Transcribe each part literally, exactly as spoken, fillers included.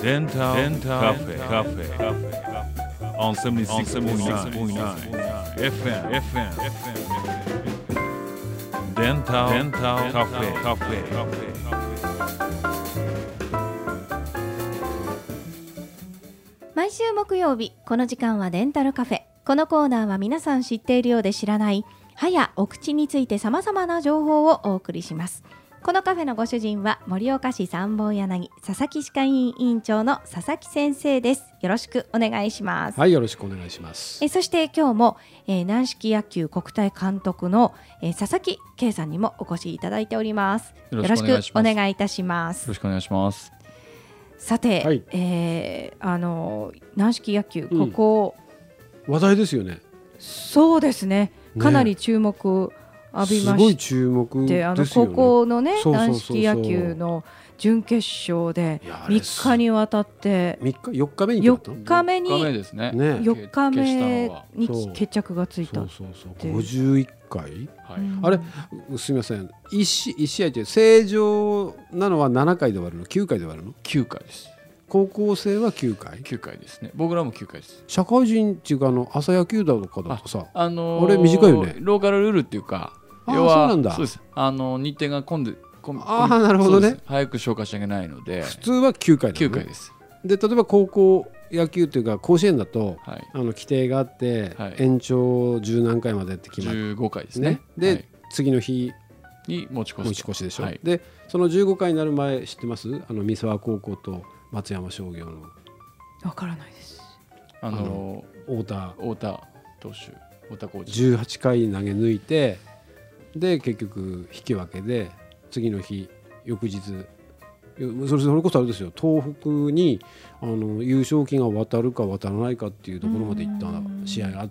デンタルカフェカフェ on セブンティーシックスポイントナイン エフエム エフエム デンタルカフェカフェ毎週木曜日この時間はデンタルカフェ。このコーナーは皆さん知っているようで知らない歯やお口について様々な情報をお送りします。このカフェのご主人は盛岡市三本柳佐々木歯科医院委員長の佐々木先生です。よろしくお願いします。 はい、よろしくお願いします。 えそして今日も、えー、軟式野球国体監督の、えー、佐々木圭さんにもお越しいただいております。よろしくお願いいたします。 よろしくお願いします。 さて、 はい、 えー、あの軟式野球、ここ、 うん、話題ですよね。 そうですね、かなり注目浴びまして、 すごい注目ですよね。 あの高校のね軟式野球の準決勝でみっかにわたってみっかよっかめによっかめによっかめですね。 よっかめに決着がついた。 そうそうそうごじゅういっかい、 はい、 あれすみません、いち試合で正常なのはななかいで終わるの、きゅうかいで終わるの？ きゅうかいです。 高校生はきゅうかい？ きゅうかいですね。僕らもきゅうかいです。 社会人っていうかあの朝野球だとかだとさ、 あ、あのー、 あれ短いよね。 ローカルルールっていうか、 あ要はそうなんだ。 そうです。あの日程が混んで、 ああなるほどね。 早く消化しちゃいけないので、 普通はきゅうかいだ、ね、 きゅうかいです。 で例えば高校野球というか甲子園だと、 はい、 あの規定があって、はい、延長じゅう何回までって決まってじゅうごかいですね。 で、 はい、 次の日に持ち越す。 持ち越しでしょ。 はい、 でそのじゅうごかいになる前知ってます？あの三沢高校と松山商業の。 わからないです。 あの太田太田投手太田コーチじゅうはちかい投げ抜いて、で結局引き分けで次の日翌日それそれこそあれですよ、東北にあの優勝旗が渡るか渡らないかっていうところまで行った試合があって、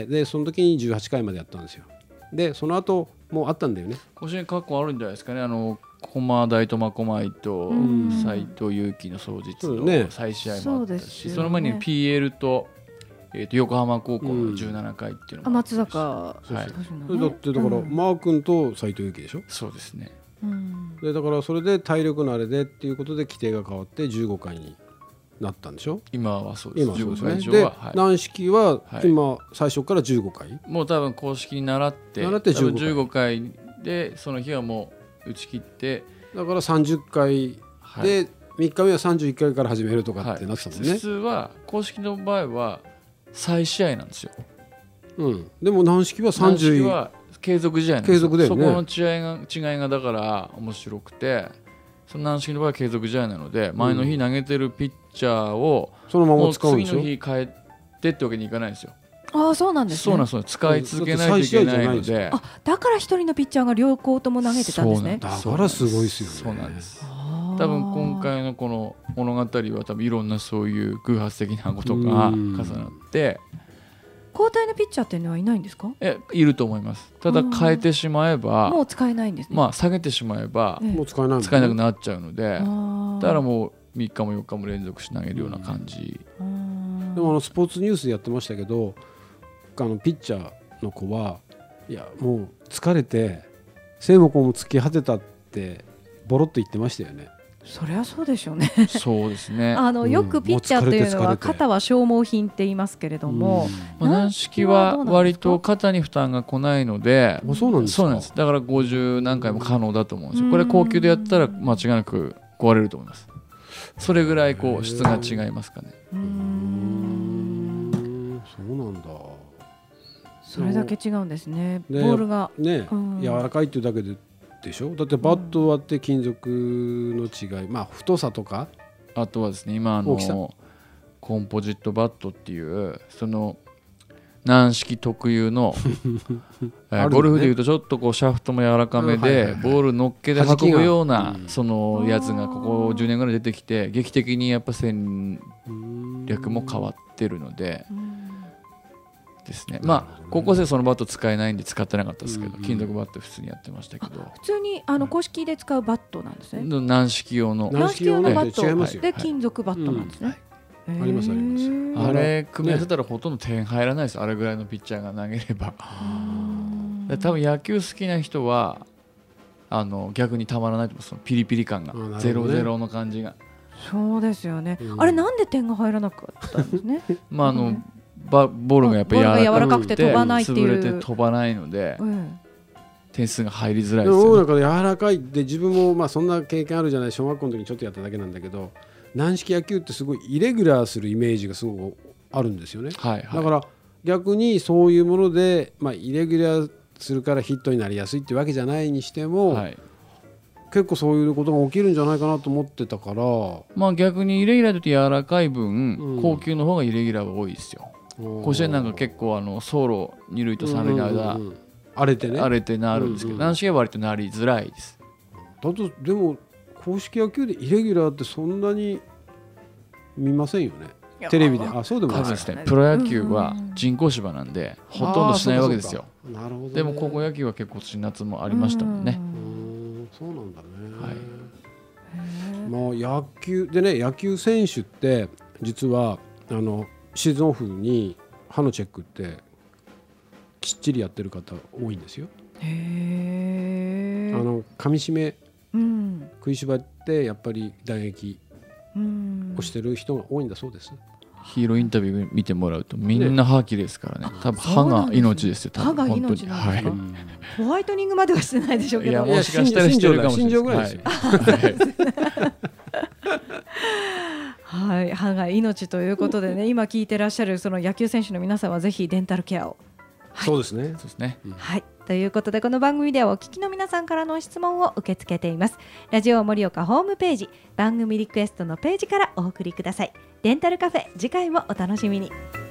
でその時にじゅうはちかいまでやったんですよ。でその後もうあったんだよね。 甲子園過去あるんじゃないですかね。あの駒大苫小牧と斎藤佑樹の双日の再試合もあったし、 そ, ね、その前に ピーエル と、えー、と横浜高校のじゅうななかいっていうのもあったし、 うん、松坂、はい、 だってだから、うん、マー君と斎藤佑樹でしょ。 そうですね、 うん、 でだからそれで体力のあれでっていうことで規定が変わってじゅうごかいになったんでしょ。 今はそうです。 今はそうですね。 で、 はい、軟式は今、はい、最初からじゅうごかい、 もう多分公式に習って習ってじゅうごかい、 じゅうごかいでその日はもう打ち切って、 だからさんじゅっかいでみっかめはさんじゅういっかいから始めるとかってなってたもんね、はい、 普通は公式の場合は再試合なんですよ、 うん、でも軟式はさんじゅう軟式は継続試合なんですよ。 継続だよね。 そこの違いが違いがだから面白くて、その軟式の場合は継続試合なので、前の日投げてるピッチャーをそのまま使うんですよ。 次の日変えてってわけにいかないんですよ。 ああそうなんですね。 そうなんです。使い続けないといけないので、 あだから一人のピッチャーが両校とも投げてたんですね。 だからすごいですよね。 そうなんです。多分今回のこの物語は多分いろんなそういう偶発的なことが重なって、 交代のピッチャーっていうのはいないんですか？ えいると思います。ただ変えてしまえばもう使えないんですね。 まあ下げてしまえば、 もう使えない、 使えなくなっちゃうので、だからもうみっかもよっかも連続して投げるような感じ。 でもあのスポーツニュースでやってましたけど、あのピッチャーの子はいやもう疲れて背もこも突き果てたってボロッと言ってましたよね。 そりゃそうでしょうね。 そうですね。 あのよくピッチャーというのは肩は消耗品って言いますけれども、 まあ、軟式は割と肩に負担が来ないので、 そうなんですか。 そうなんです。だからごじゅう何回も可能だと思うんですよ。これ高級でやったら間違いなく壊れると思います。それぐらいこう質が違いますかね。 うーんそうなんだ。 それだけ違うんですね。ボールが、 ね、柔らかいっていうだけででしょ。だってバット割って金属の違い、まあ太さとか、 あとはですね、今あのコンポジットバットっていうその軟式特有のえーゴルフでいうとちょっとこうシャフトも柔らかめでボール乗っけで運ぶようなそのやつがここじゅうねんぐらい出てきて、劇的にやっぱ戦略も変わってるのでですね。まあ高校生そのバット使えないんで使ってなかったですけど、金属バット普通にやってましたけど、 普通にあの公式で使うバットなんですね。 軟式用の軟式用のバットで金属バットなんですね。 ありますあります。 あれ組み合わせたらほとんど点入らないです。あれぐらいのピッチャーが投げれば。多分野球好きな人はあの逆にたまらないと思う。そのピリピリ感がゼロゼロの感じが。 そうですよね、 うん、 あれなんで点が入らなかったんですねまああのバボールがやっぱり柔らかくて飛ばないっていう潰れて飛ばないので、うん、点数が入りづらいでですよね。 もなんか柔らかいって自分もまあそんな経験あるじゃない。小学校の時にちょっとやっただけなんだけど、軟式野球ってすごいイレギュラーするイメージがすごくあるんですよね、 はいはい、 だから逆にそういうもので、まあ、イレギュラーするからヒットになりやすいっていうわけじゃないにしても、はい、結構そういうことが起きるんじゃないかなと思ってたから、 まあ、逆にイレギュラーだと柔らかい分、うん、高級の方がイレギュラーが多いですよ。甲子園なんか結構あの走路に塁とさん塁の間、うんうんうん、 荒れてね荒れてなるんですけど、軟式は割となりづらいです。 だとでも公式野球でイレギュラーってそんなに見ませんよね、テレビで。あ、そうでもないですね。プロ野球は人工芝なんで、うん、ほとんどしないわけですよ。 なるほどね、 でも高校野球は結構夏もありましたもんね。 うんそうなんだね、 はい、 まあ、野球でね、野球選手って実はあのシーズンオフに歯のチェックってきっちりやってる方多いんですよ。 へー、 あの噛み締め、 うん、 食いしばってやっぱり打撃をしてる人が多いんだそうです。 ヒーローインタビュー見てもらうとみんな歯きれいですからね。多分歯が命ですよ。 歯が命なんですか、はい、ホワイトニングまではしてないでしょうけど、 いやもしかしたらしてるかもしれない。 心情ぐらいですよ、 はい、歯が命ということでね、今聞いてらっしゃるその野球選手の皆さんはぜひデンタルケアを、 はい、そうですね、 そうですね、 うん、はい、ということでこの番組ではお聞きの皆さんからの質問を受け付けています。ラジオ盛岡ホームページ番組リクエストのページからお送りください。デンタルカフェ、次回もお楽しみに。